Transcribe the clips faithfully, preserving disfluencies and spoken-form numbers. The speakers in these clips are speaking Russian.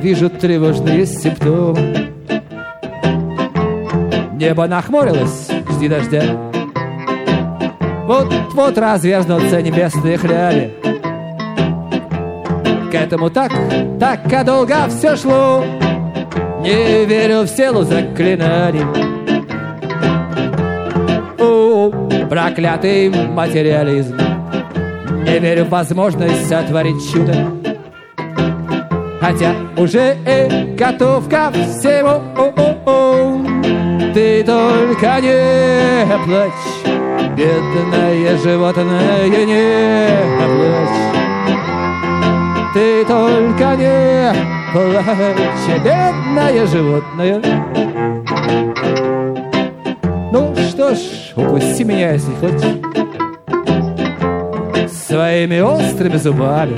вижу тревожные симптомы. Небо нахмурилось, жди дождя. Вот-вот разверзнутся небесные хляби. К этому так, так долго все шло. Не верю в силу заклинаний. О, проклятый материализм. Не верю в возможность сотворить чудо. Хотя уже и готов ко всему. О-о-о. Ты только не плачь, бедное животное, не плачь. Ты только не плачь, бедное животное. Ну что ж, укуси меня, если хочешь, своими острыми зубами.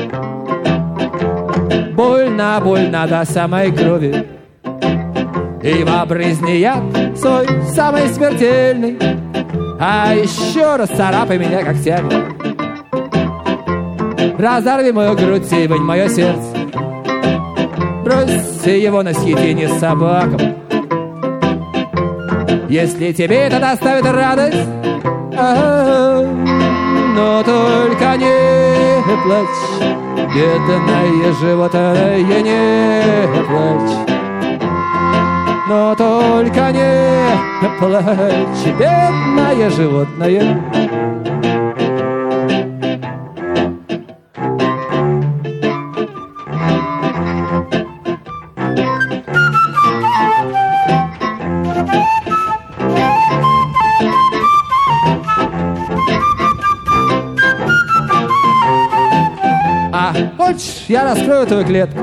Больно, больно до самой крови. И брызни яд свой самый смертельный. А еще раз царапай меня когтями. Разорви мою грудь и вынь мое сердце. Брось его на съедение собакам. Если тебе это доставит радость, а-а-а, но только не плачь, бедное животное, не плачь. Но только не плачь, бедное животное. А хочешь, я раскрою твою клетку?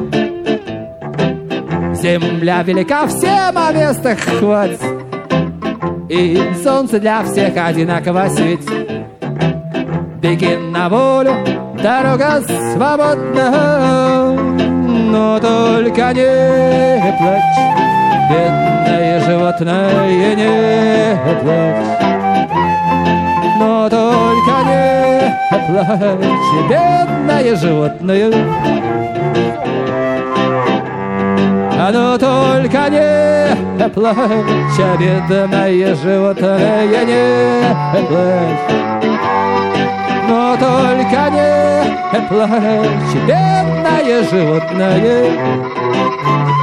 Земля велика, всем о местах хватит, и солнце для всех одинаково светит. Беги на волю, дорога свободна, но только не плачь, бедное животное, не плачь. Но только не плачь, бедное животное. А ну только не плачь, бедное животное, не плачь. Но только не плачь, бедное животное.